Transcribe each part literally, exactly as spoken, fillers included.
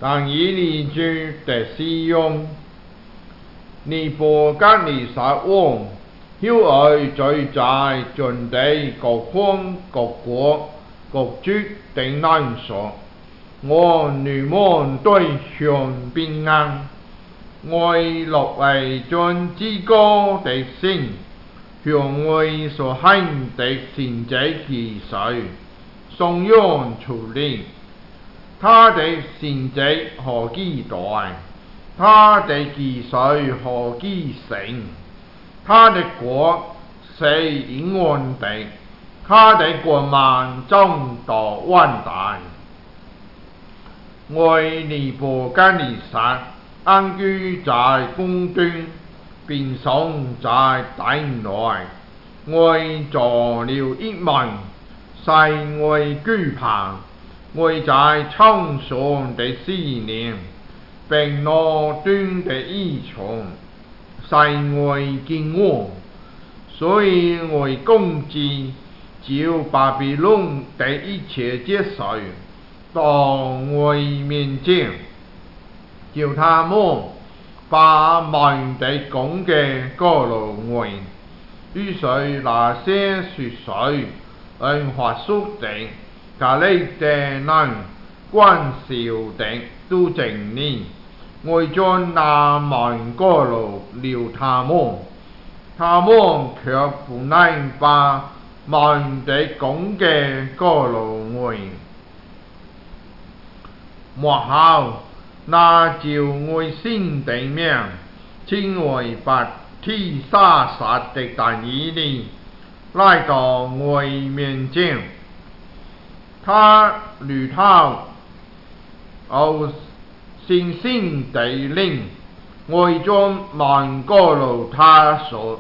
但以你居的使用，尼泊甲尼撒王，曉愛聚在盡地各方各國各族的難所，我女們對象平安，我樂為盡至高的神，向我所行的神蹟奇事，頌揚出嚟。他的神蹟何其大，他的奇事何其盛，他的國是永遠的，他的國民眾多偉大。我尼泊甲尼撒安居在宮殿，並sống在殿內，我做了一門，是我懼怕。我在場上的思念，並那端的依從，是我敬畏，所以我攻擊照巴比倫的一切這事，到我面前，叫他們把滿地講嘅告訴我。於是那些說水按法術的，咖喱的人關笑的都正呢，我將那滿告訴了他們，他們卻不能把滿地講嘅告訴我。末後，那照我心的命，稱為拔提沙撒的但以理，來到我面前。他如頭有星星的靈，我將滿告訴他說，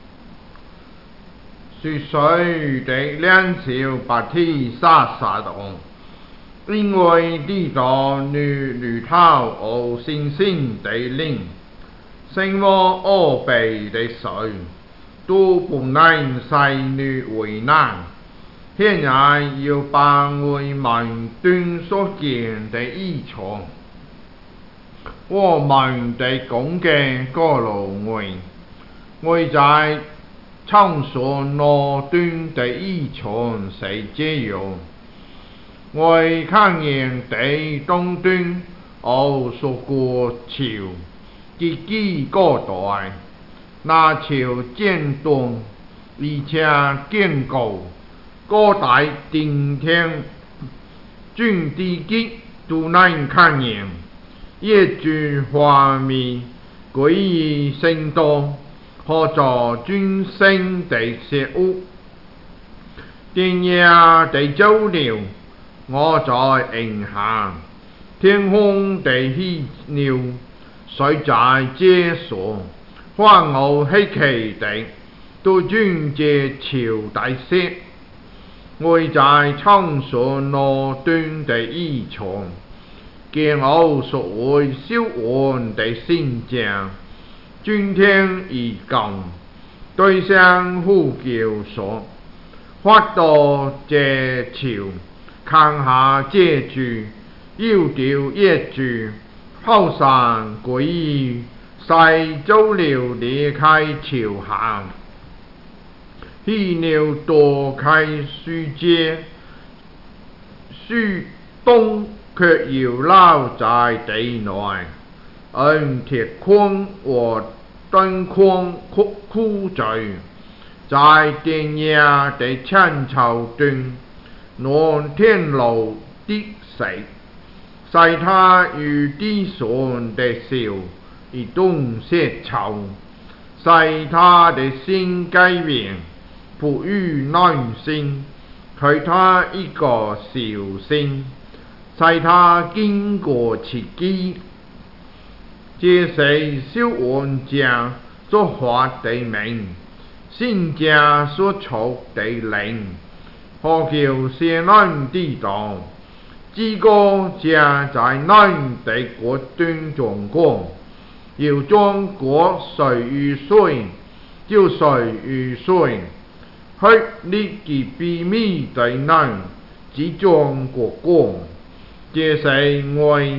說水的兩條拔提沙撒的，因為地道女如頭有星星的靈，生活惡卑的水都不能使你為難。現在要把我們端所見的異象，我們的講嘅告訴我，我在場上那端的異象是這樣。我看見地東端有數個橋，極其高大，那橋尖端而且堅固。高大頂天，盡地極都能看見，野豬花蜜詭異生動，或者尊聖的食物。天夜的周了，我在影下，天空的喜鳥，水在這所，歡樂希奇的，都轉這朝大色。我在場上那端的異象，見我所謂小王的形象，尊天而降，對上呼叫說：發到這朝，看下這豬，要掉野豬，拋散詭異，使走了離開朝下。喜鳥躲開樹枝，樹洞卻要留在地內，按鐵框和燈框箍住，在田野的青草端，弄天路的石，使它與地上的小一同結臭，使它的心改變。不與男性，給他一個小心，使他經過刺激。這是小王家所發的命，神家所出的令，何叫些人知道？至高者在人的國端中過，要將國誰與誰，就誰與誰。去歷其秘密的人，只將國光，這是我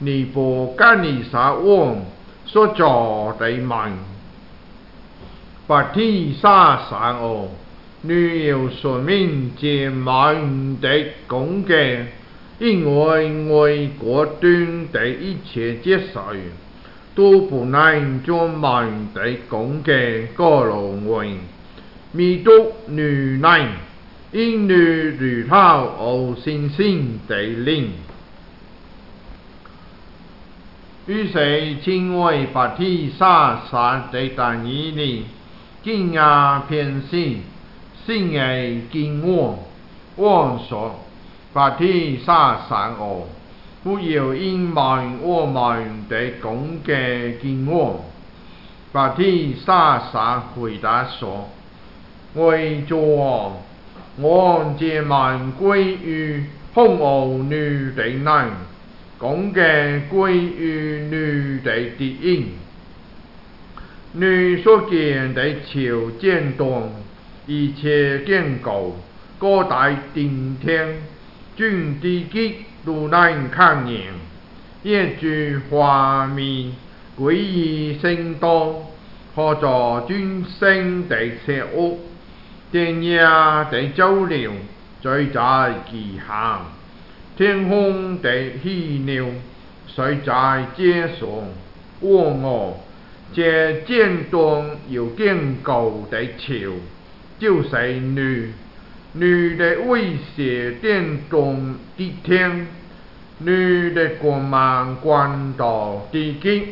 尼布甲尼撒王所做的梦，白天沙山哦，女有说明这梦的讲解，因为外国端的一切接受，都不能将梦的讲解告诉我，弥督女人，因女如头有星星的灵。于是，亲为白天沙山的但以理，惊讶偏心，心为惊惶。王说：白天沙山哦，不要因梦我梦的讲解惊惶。白天沙山回答说：为主王，我这梦归于红欧女的人。讲嘅归于女的敌人，女所见的朝见动，一切建构，高大顶天，军地基都能看见，一句画面诡异生动，或作军声的邪恶，天涯的交流，最在其行。天空的喜鸟，谁在接送？我我这渐动有更高的潮，就是女女的威胁电动的天，女的光芒关到地极。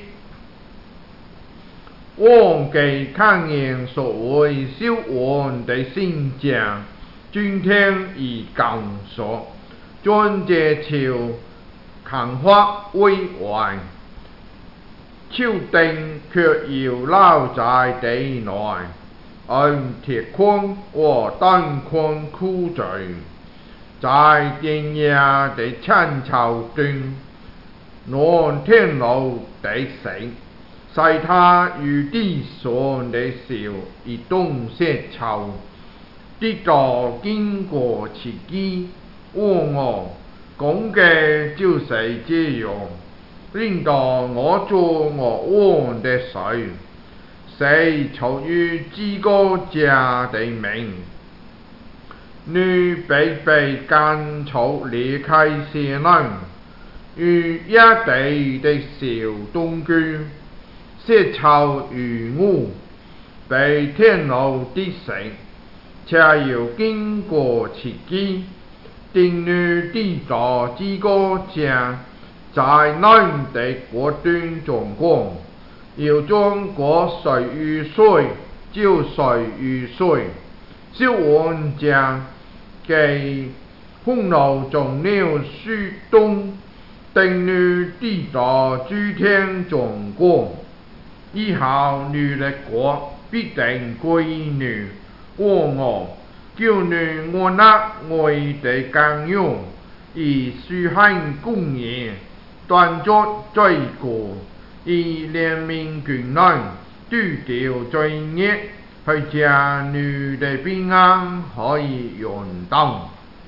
我给看见所谓小王的形象，今天已讲说。专这朝看法委员，手定却要留在地内，按铁框和单框箍住，在天涯的青草中，按天路的绳，使他与地上的小一动舌头，地道经过刺激。我我讲嘅就是这样，令到我做我王的事，是出于自个家的命。女被被赶出离开邪人，与一地的小东居，舌头如我，被天路的绳，且要经过刺激。定女地道之个家，在南的国端中光，要将国水与水，就水与水，小王家给红楼中了书东，定女地道诸天中光，以后女的国必定归女，我我。叫女我那爱的更用，以书行公义，断作罪过，以怜悯眷人，丢掉罪孽，去将女的平安可以用到。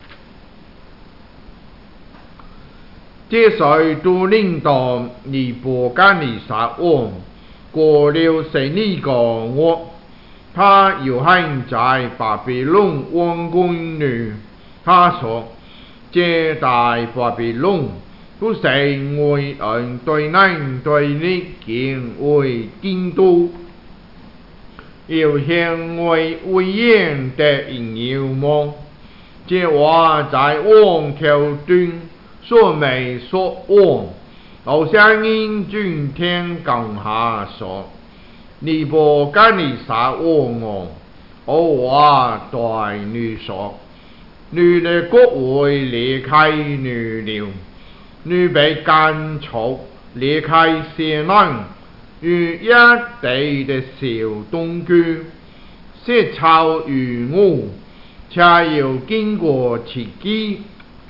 这水都领导尼布甲尼撒王过了十二个月。他又还在巴比伦王宫里，他说：这大巴比伦不是为人对人对你敬畏京都，要向为威严的人要么？这话在王口中说没说完，好像因今天讲下说。尼布甲尼撒王哦，我话对女说，女的国会离开女了，女被赶出离开邪人，与一地的小东居，舌头如我，且要经过刺激。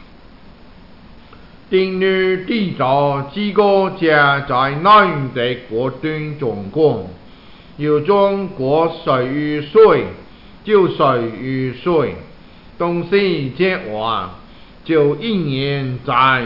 定女地道之个家在南的国端中光。要将国水与水，就水与水，东西这话就应验在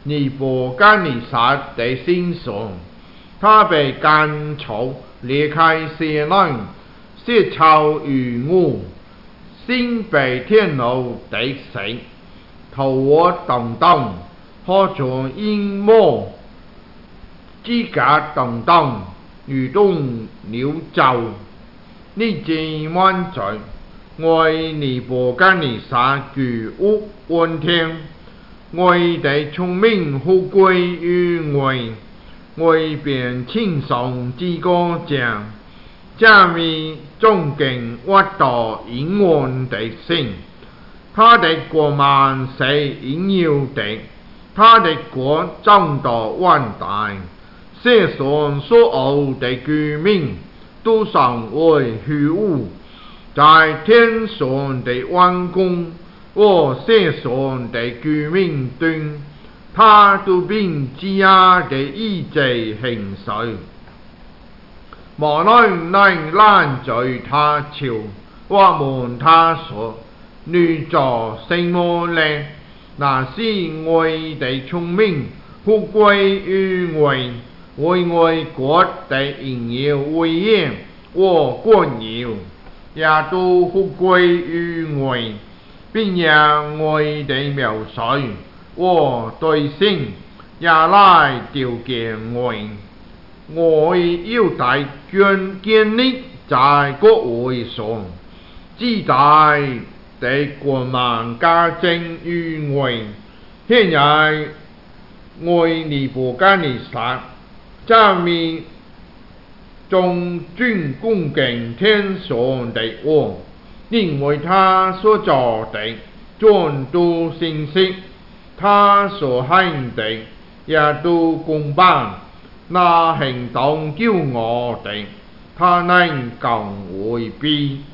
尼布甲尼撒的心上，他被赶出离开西南，血潮如雾，心被天露地死，头我动荡，好像阴魔，指甲动荡，如同鸟骤。你既满罪，为尼布甲尼撒居屋安天，为地聪明富贵于外，为变轻松之歌奖，假米尊敬我到永远的心，他的国万世应有的，他的国众到万代，世上所有的居民都尚为虚无，在天上的王宫和世上的居民中，他都并积压的意志行使。无奈能拦在他朝，我们他说，女作什么呢？那是我的聪明，富贵于外，为我国的荣耀威严和冠耀，也都富贵于外，并让我的描述和对象也来条件我。我要大捐建立在国位上，只在的国民家政于外，现在我尼布甲尼撒，这面中尊恭敬天上的王，因为他所做的全都信息，他所行的也都公平。那行動驕傲的，他能更回避。